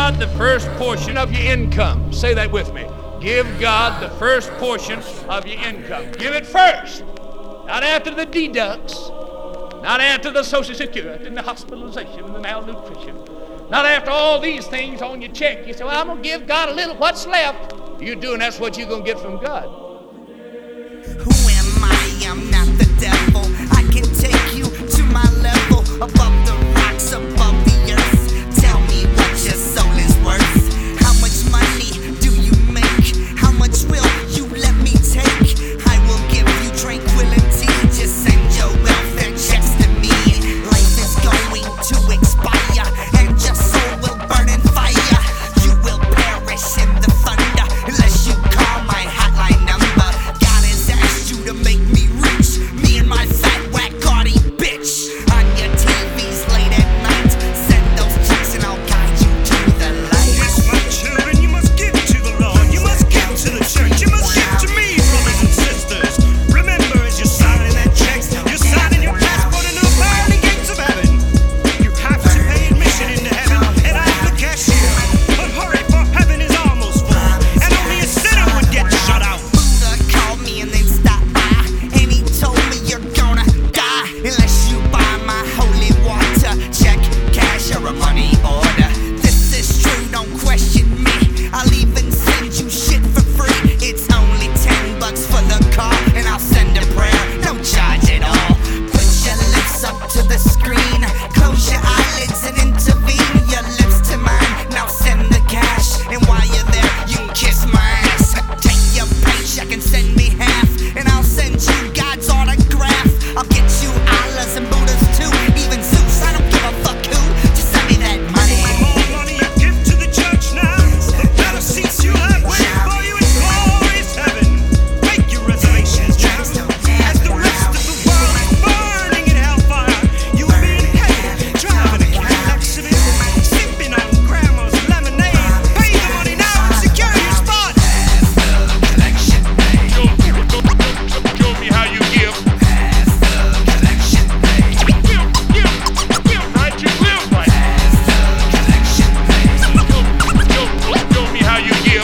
God the first portion of your income. Say that with me. Give God the first portion of your income. Give it first. Not after the deducts. Not after the Social Security and the hospitalization and the malnutrition. Not after all these things on your check. You say, well, I'm going to give God a little. What's left? You're doing, that's what you're going to get from God. Who am I? I'm not the devil. I can take you to my level. Above the rocks, above the earth. Tell me what your soul is worth. How much money do you make? How much will you let me take? I will give you tranquility. Just send your welfare checks to me. Life is going to expire, and your soul will burn in fire. You will perish in the thunder unless you call my hotline number. God has asked you to make me rich. Me and my fat whack gaudy bitch. On your TVs late at night. Send those checks and I'll guide you to the light. Yes, my children, you must give to the Lord. You must give to the church. You must give to me, brothers and sisters. Remember, as you're signing that check, you're signing your passport into the pearly gates of heaven. You have to pay admission into heaven, and I'm the cashier. But hurry, for heaven is almost full, and only a sinner would get shut out. Buddha called me and then stopped by, and he told me you're gonna die unless you buy my holy water. Check, cash, or a money order. This is true, don't question me. I'll even send you shit for free. It's only $10 for the car, and I'll send a prayer, no charge at all. Put your lips up to the screen, close your eyelids and intervene. Your lips to mine, now send the cash, and while you're there, you can kiss my ass. Take your paycheck and send me half, and I'll send you God's autograph. I'll get you Allahs and Buddhas too, even Zeus. I don't give a fuck who. Just send me that money. The more money you give to the church now, the better seats you'll have waiting for you in glorious heaven. Make your reservations now. As the rest of the world is burning in hellfire, you will be in heaven, driving a Cadillac Civic, sipping on grandma's lemonade. Pay the money now and secure your spot. Show me how you give. Give right, you live right. Show me how you give.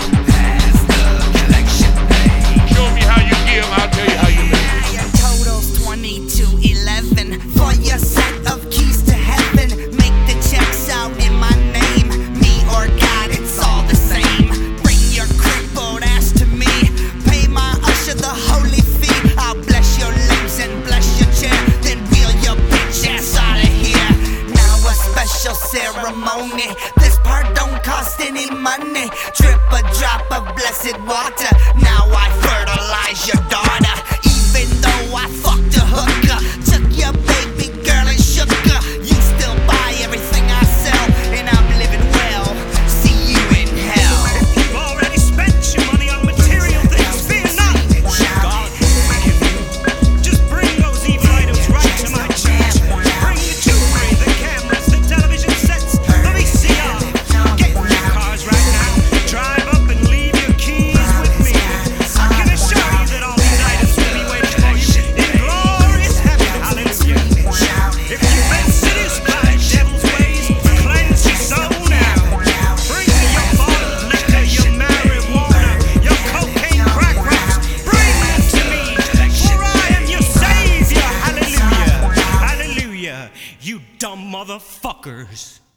Show me how you give, I'll tell you how you live. Your total's 2211 for your set of keys to heaven. Make the checks out in my name. Me or God, it's all the same. Bring your crippled ass to me. Pay my usher the holy fee. I'll bless your legs and bless your chair. Then wheel your bitch ass out of here. Now a special ceremony. This part don't cost any money. Drip a drop of blessed water. Now I fertilize your daughter. Even though I fucked a hooker, took your